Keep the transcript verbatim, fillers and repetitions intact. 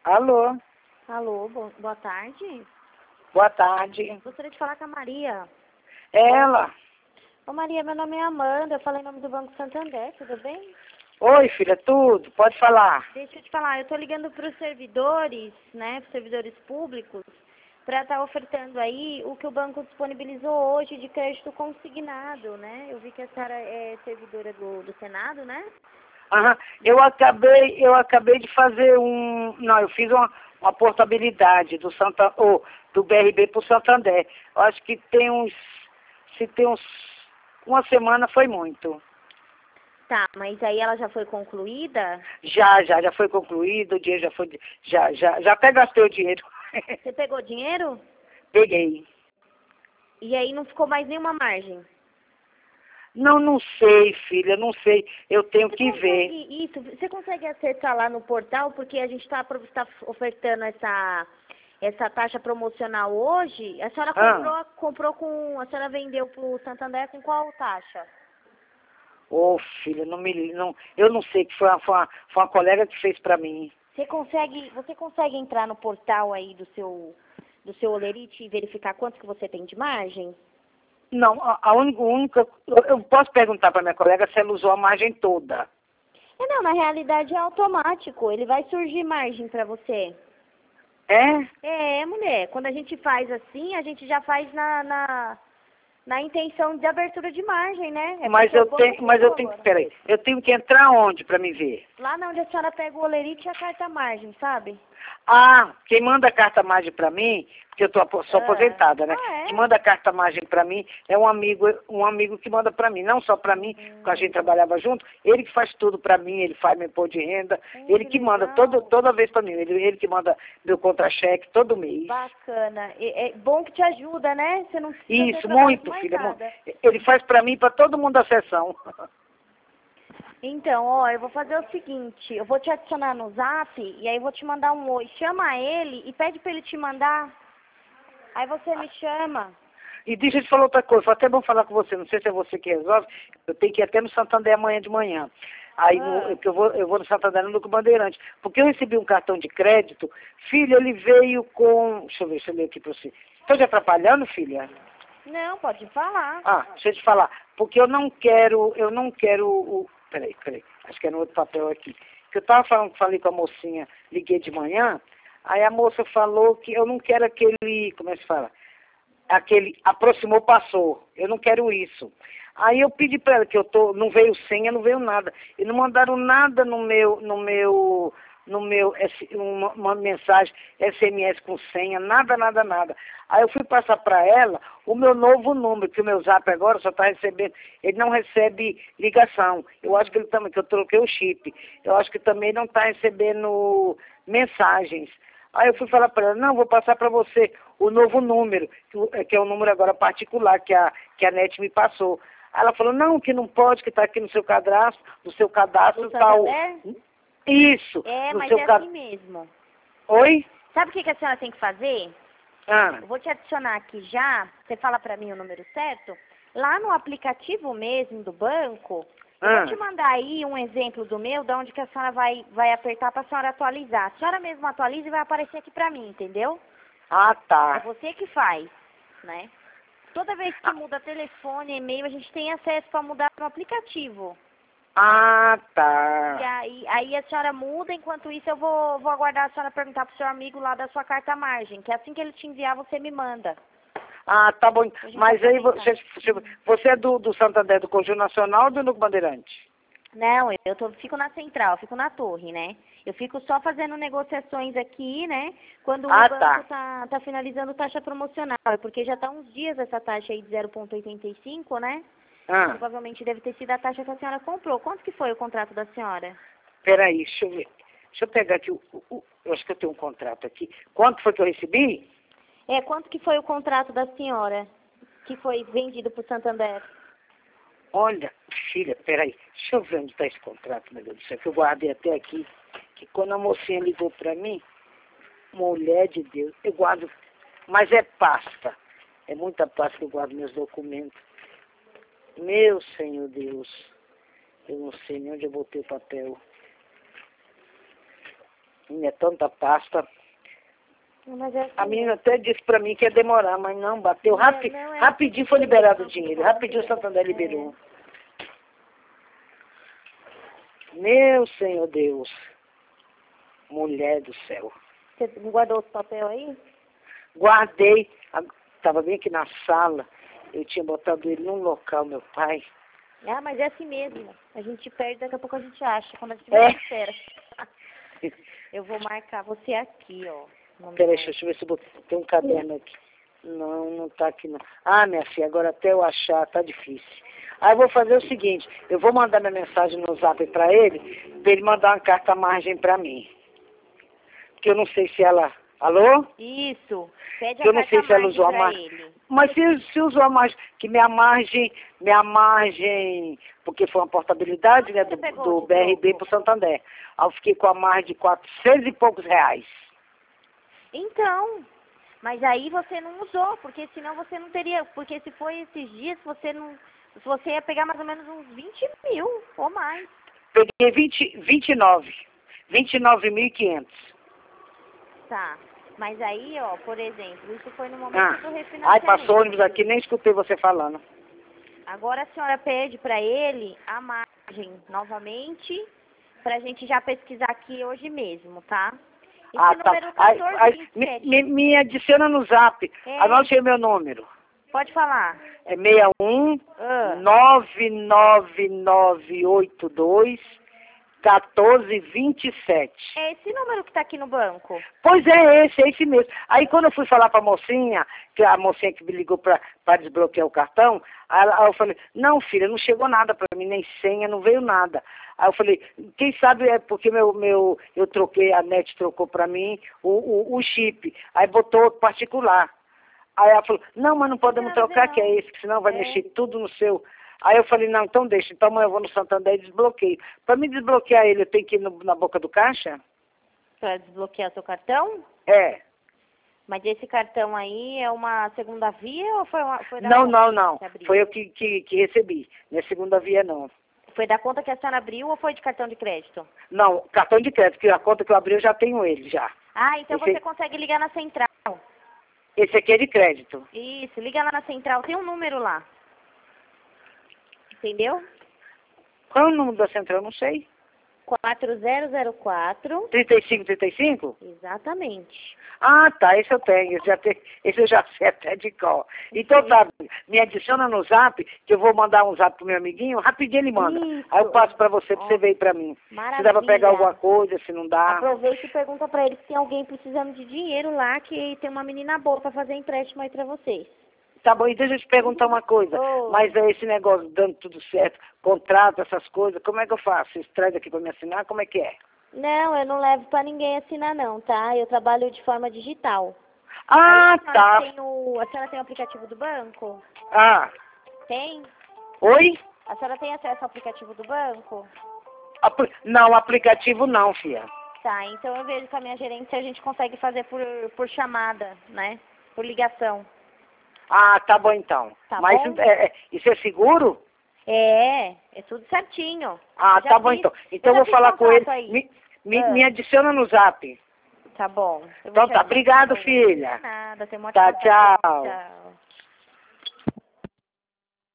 Alô, Alô, bo- boa tarde. boa tarde. Gostaria de falar com a Maria. Ela. Ô Maria, meu nome é Amanda, eu falei em nome do Banco Santander, tudo bem? Oi, filha, tudo? Pode falar. Deixa eu te falar, eu tô ligando para os servidores, né, pros servidores públicos, para estar ofertando aí o que o banco disponibilizou hoje de crédito consignado, né? Eu vi que a senhora é servidora do, do Senado, né? Aham. Eu acabei, eu acabei de fazer um. Não, eu fiz uma, uma portabilidade do Santa, oh, do B R B para o Santander. Eu acho que tem uns. Se tem uns. Uma semana foi muito. Tá, mas aí ela já foi concluída? Já, já, já foi concluído, o dinheiro já foi. Já, já, já até gastei o dinheiro. Você pegou dinheiro? Peguei. E aí não ficou mais nenhuma margem? Não, não sei, filha, não sei. Eu tenho Você que ver. consegue isso? Você consegue acessar lá no portal, porque a gente está tá ofertando essa, essa taxa promocional hoje. A senhora Ah. comprou, comprou com. A senhora vendeu para o Santander com qual taxa? Ô, filha, não me, não, eu não sei, que foi uma, foi uma, foi uma colega que fez pra mim. Você consegue, você consegue entrar no portal aí do seu, do seu Olerite e verificar quanto que você tem de margem? Não, a, a única, única, eu eu posso perguntar pra minha colega se ela usou a margem toda. É, não, na realidade é automático. Ele vai surgir margem para você. É? É, mulher. Quando a gente faz assim, a gente já faz na, na, na intenção de abertura de margem, né? É Mas porque eu o banco tenho, mas eu mudou tenho que, agora. peraí, eu tenho que entrar onde pra me ver? Lá na onde a senhora pega o olerite e a carta margem, sabe? Ah, quem manda a carta margem pra mim, porque eu tô, apo- sou Ah. aposentada, né? Ah, é? Quem manda a carta margem pra mim é um amigo, um amigo que manda pra mim, não só pra mim, porque a gente trabalhava junto, ele que faz tudo pra mim, ele faz meu imposto de renda, Hum, ele que que manda legal. todo, toda vez pra mim, ele, ele que manda meu contra-cheque todo mês. Bacana. É, é bom que te ajuda, né? Você não precisa ter Isso, trabalho muito, com mais filha. mu- nada. Ele faz pra mim, pra todo mundo da sessão. Então, ó, eu vou fazer o seguinte, eu vou te adicionar no zap e aí eu vou te mandar um oi. Chama ele e pede pra ele te mandar. Aí você me chama. E deixa eu te falar outra coisa, foi até bom falar com você, não sei se é você que resolve, eu tenho que ir até no Santander amanhã de manhã. Aí no, Ah. que eu, vou, eu vou no Santander no Lucro Bandeirante. Porque eu recebi um cartão de crédito, filha, ele veio com. Deixa eu ver, deixa eu ler aqui pra você. Estou te atrapalhando, filha? Não, pode falar. Ah, deixa eu te falar. Porque eu não quero, eu não quero o. Peraí, peraí. Acho que é no outro papel aqui. Que eu tava falando, falei com a mocinha, liguei de manhã, aí a moça falou que eu não quero aquele. Como é que se fala? Aquele aproximou, passou. Eu não quero isso. Aí eu pedi para ela que eu tô, não veio senha, não veio nada. E não mandaram nada no meu, no meu, no meu, S- uma, uma mensagem S M S com senha, nada, nada, nada. Aí eu fui passar para ela o meu novo número, que o meu zap agora só está recebendo, ele não recebe ligação. Eu acho que ele também, que eu troquei o chip. Eu acho que também não está recebendo mensagens. Aí eu fui falar para ela, não, vou passar para você o novo número, que, o- que é o número agora particular que a, que a NET me passou. Aí ela falou, não, que não pode, que está aqui no seu cadastro, no seu cadastro Do tal. Santander? Isso, É, no mas seu é cadastro. assim mesmo. Oi? Sabe o que, que a senhora tem que fazer? Ah, Eu vou te adicionar aqui já, você fala pra mim o número certo. Lá no aplicativo mesmo do banco, eu ah. vou te mandar aí um exemplo do meu, de onde que a senhora vai, vai apertar pra senhora atualizar. A senhora mesmo atualiza e vai aparecer aqui pra mim, entendeu? Ah, É tá. você que faz, né? Toda vez que muda telefone, e-mail, a gente tem acesso para mudar no aplicativo. Ah, E tá. aí, aí a senhora muda, enquanto isso eu vou, vou aguardar a senhora perguntar pro seu amigo lá da sua carta margem, que assim que ele te enviar, você me manda. Ah, tá bom. Pra gente Mas aí aproveitar. você, você é do, do Santander do Conjunto Nacional ou do Núcleo Bandeirante? Não, eu tô, fico na central, eu fico na torre, né? Eu fico só fazendo negociações aqui, né? Quando Ah, o banco tá. tá, tá finalizando taxa promocional. É porque já tá uns dias essa taxa aí de zero vírgula oitenta e cinco, né? Ah, Provavelmente deve ter sido a taxa que a senhora comprou. Quanto que foi o contrato da senhora? peraí, deixa eu ver. Deixa eu pegar aqui o, o, o- eu acho que eu tenho um contrato aqui. Quanto foi que eu recebi? É, quanto que foi o contrato da senhora que foi vendido pro Santander? Olha, filha, peraí, deixa eu ver onde está esse contrato, meu Deus do céu, que eu guardei até aqui, que quando a mocinha ligou para mim, mulher de Deus, eu guardo, mas é pasta, é muita pasta que eu guardo meus documentos. Meu Senhor Deus, eu não sei nem onde eu botei o papel. É tanta pasta. Mas é assim A menina mesmo. até disse pra mim que ia demorar, mas não, bateu Não, rapi não é rapidinho, assim foi mesmo, liberado o não, dinheiro. não, Rapidinho o Santander liberou. É. Meu Senhor Deus. Mulher do céu. Você guardou os papel aí? Guardei, estava bem aqui na sala, eu tinha botado ele num local, meu pai. Ah, mas é assim mesmo. A gente perde, daqui a pouco a gente acha, quando a gente É. não espera. Eu vou marcar você aqui, ó. no Peraí, meu- deixa eu ver se eu botei, tem um caderno aqui. Não, não tá aqui não. Ah, minha filha, agora até eu achar, tá difícil. Aí eu vou fazer o seguinte, eu vou mandar minha mensagem no zap pra ele, pra ele mandar uma carta à margem pra mim. Porque eu não sei se ela... Alô? Isso. Pede Eu a não carta sei se ela margem usou a pra margem. ele. Mas se, se usou a margem, que minha margem, minha margem, porque foi uma portabilidade, né, do, Você pegou do de B R B troco? pro Santander. Aí eu fiquei com a margem de quatrocentos e poucos reais. Então, mas aí você não usou, porque senão você não teria, porque se foi esses dias, você não, você ia pegar mais ou menos uns vinte mil ou mais. Peguei vinte, vinte e nove. vinte e nove mil e quinhentos. Tá. Mas aí, ó, por exemplo, isso foi no momento Ah. do Aí refinanciamento. passou ônibus aqui, nem escutei você falando. Agora a senhora pede para ele a margem novamente, pra gente já pesquisar aqui hoje mesmo, tá? Esse Ah, tá. número Aí, aí, quatorze vinte e me, sete. me, me adiciona no zap. É. Anote aí meu número. Pode falar. É seis um Ah. nove nove nove oito dois um quatro dois sete. É esse número que tá aqui no banco. Pois é esse, é esse mesmo. Aí quando eu fui falar pra mocinha, que a mocinha que me ligou pra, pra desbloquear o cartão, aí, ela- aí eu falei, não filha, não chegou nada pra mim, nem senha, não veio nada. Aí eu falei, quem sabe é porque meu, meu, eu troquei, a NET trocou pra mim o, o, o chip, aí botou outro particular. Aí ela falou, não, mas não podemos Não, trocar, não. que é esse, que senão vai É. mexer tudo no seu. Aí eu falei, não, então deixa, então amanhã eu vou no Santander e desbloqueio. Para me desbloquear ele, eu tenho que ir no- na boca do caixa? Pra desbloquear seu cartão? É. Mas esse cartão aí é uma segunda via ou foi, uma, foi da Não, conta não, não. que abriu? Foi eu que, que, que recebi. Não é segunda via, não. Foi da conta que a senhora abriu ou foi de cartão de crédito? Não, cartão de crédito, que a conta que eu abri eu já tenho ele, já. Ah, então Esse- você consegue ligar na central. Esse aqui é de crédito. Isso, liga lá na central, tem um número lá. Entendeu? Qual é o número da central? Eu não sei. quatro zero zero quatro. trinta e cinco, trinta e cinco? Exatamente. Ah, tá, esse eu tenho, esse, já tem, esse eu já sei até de qual. Então tá, me adiciona no zap, que eu vou mandar um zap pro meu amiguinho, rapidinho ele manda. Isso. Aí eu passo pra você, pra Ó, você ver aí pra mim. Se Maravilha. dá pra pegar alguma coisa, se não dá. Aproveita e pergunta pra ele se tem alguém precisando de dinheiro lá, que tem uma menina boa pra fazer empréstimo aí pra vocês. Tá bom, e deixa eu te perguntar uma coisa. Ô. Mas é esse negócio dando tudo certo, contrato, essas coisas, como é que eu faço? Vocês trazem aqui pra me assinar, como é que é? Não, eu não levo pra ninguém assinar não, tá? Eu trabalho de forma digital. Ah, Aí a senhora tá. tem o, a senhora tem o aplicativo do banco? Ah, Tem? oi? A senhora tem acesso ao aplicativo do banco? Apli- Não, aplicativo não, filha. Tá, então eu vejo com a minha gerente se a gente consegue fazer por, por chamada, né? Por ligação. Ah, tá bom então. Tá Mas bom? é, é, isso é seguro? É, é tudo certinho. Ah, Eu já tá bom fiz- então. Então eu eu já vou fiz falar com ele. contato aí. Me, me, Ah. me adiciona no zap. Tá bom. Eu vou Então te tá, adicionar obrigado, hoje. filha. Nada, tem um Tá, ótimo dia. tchau. Tchau.